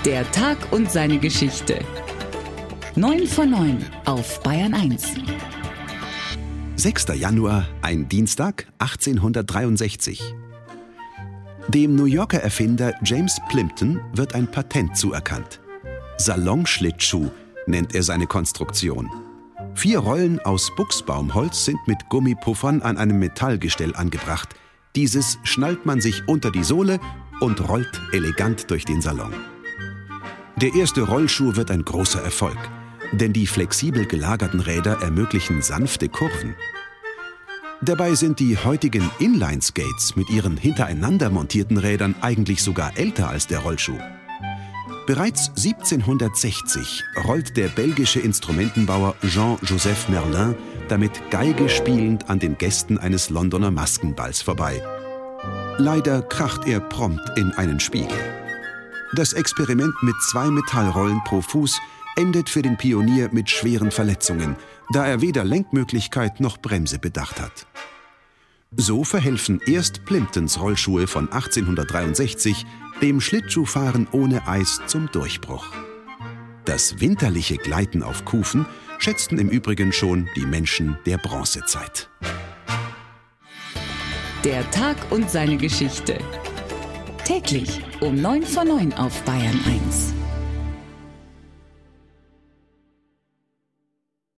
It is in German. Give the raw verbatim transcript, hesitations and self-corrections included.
Der Tag und seine Geschichte. neun vor neun auf Bayern eins. sechster Januar, ein Dienstag, achtzehnhundertdreiundsechzig. Dem New Yorker Erfinder James Plimpton wird ein Patent zuerkannt. Salonschlittschuh nennt er seine Konstruktion. Vier Rollen aus Buchsbaumholz sind mit Gummipuffern an einem Metallgestell angebracht. Dieses schnallt man sich unter die Sohle und rollt elegant durch den Salon. Der erste Rollschuh wird ein großer Erfolg, denn die flexibel gelagerten Räder ermöglichen sanfte Kurven. Dabei sind die heutigen Inline-Skates mit ihren hintereinander montierten Rädern eigentlich sogar älter als der Rollschuh. Bereits siebzehnhundertsechzig rollt der belgische Instrumentenbauer Jean-Joseph Merlin damit Geige spielend an den Gästen eines Londoner Maskenballs vorbei. Leider kracht er prompt in einen Spiegel. Das Experiment mit zwei Metallrollen pro Fuß endet für den Pionier mit schweren Verletzungen, da er weder Lenkmöglichkeit noch Bremse bedacht hat. So verhelfen erst Plimptons Rollschuhe von achtzehnhundertdreiundsechzig dem Schlittschuhfahren ohne Eis zum Durchbruch. Das winterliche Gleiten auf Kufen schätzten im Übrigen schon die Menschen der Bronzezeit. Der Tag und seine Geschichte. Täglich um neun vor neun auf Bayern eins.